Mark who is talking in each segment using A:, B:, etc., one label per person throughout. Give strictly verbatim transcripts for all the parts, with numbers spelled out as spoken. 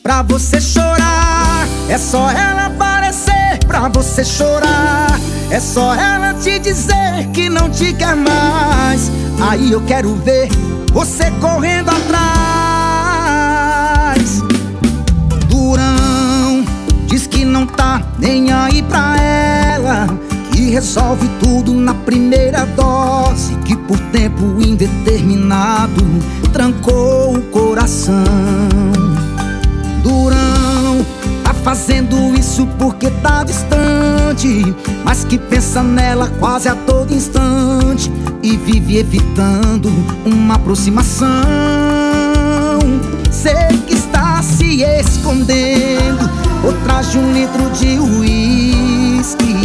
A: pra você chorar. É só ela aparecer pra você chorar. É só ela te dizer que não te quer mais. Aí eu quero ver você correndo atrás. Durão diz que não tá nem aí pra ela, que resolve tudo na primeira dose, que por tempo indeterminado trancou o coração. Durão tá fazendo isso porque tá distante, mas que pensa nela quase a todo instante e vive evitando uma aproximação. Sei que está se escondendo por trás de um litro de uísque.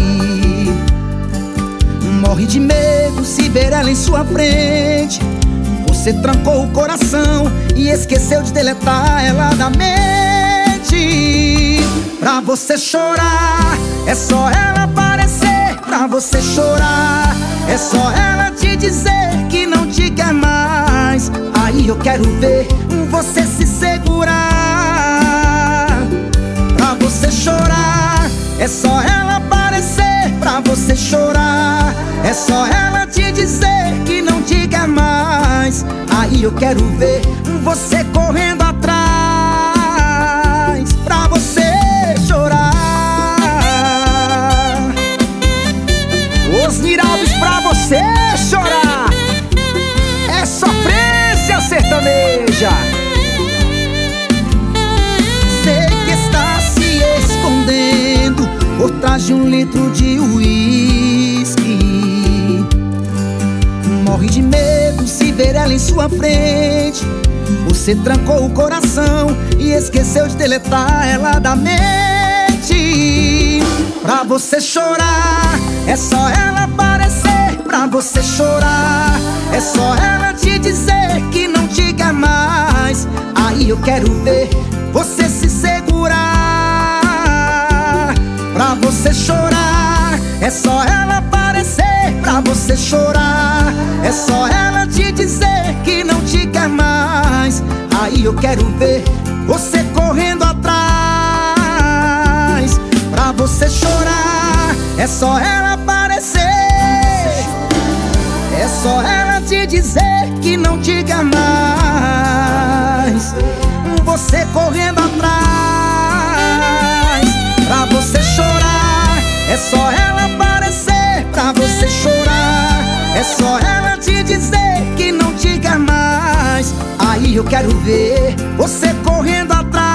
A: Morre de medo se ver ela em sua frente. Você trancou o coração e esqueceu de deletar ela da mente. Pra você chorar, é só ela aparecer. Pra você chorar, é só ela te dizer que não te quer mais. Aí eu quero ver você se segurar. Pra você chorar, é só ela aparecer. Pra você chorar, é só ela te dizer que não te quer mais. Aí eu quero ver você correndo atrás. Pra você chorar. Os Niraldos pra você chorar. É sofrência sertaneja. Sei que está se escondendo por trás de um litro de uísque. Morre de medo se ver ela em sua frente. Você trancou o coração e esqueceu de deletar ela da mente. Pra você chorar, é só ela aparecer. Pra você chorar, é só ela te dizer que não te quer mais. Aí eu quero ver você se segurar. Pra você chorar, é só ela aparecer. Pra você chorar, é só ela te dizer que não te quer mais. Aí eu quero ver você correndo atrás. Pra você chorar, é só ela aparecer. É só ela te dizer que não te quer mais. Você correndo atrás. Pra você chorar, é só ela aparecer. Pra você chorar, é só ela te dizer que não te quer mais. Aí eu quero ver você correndo atrás.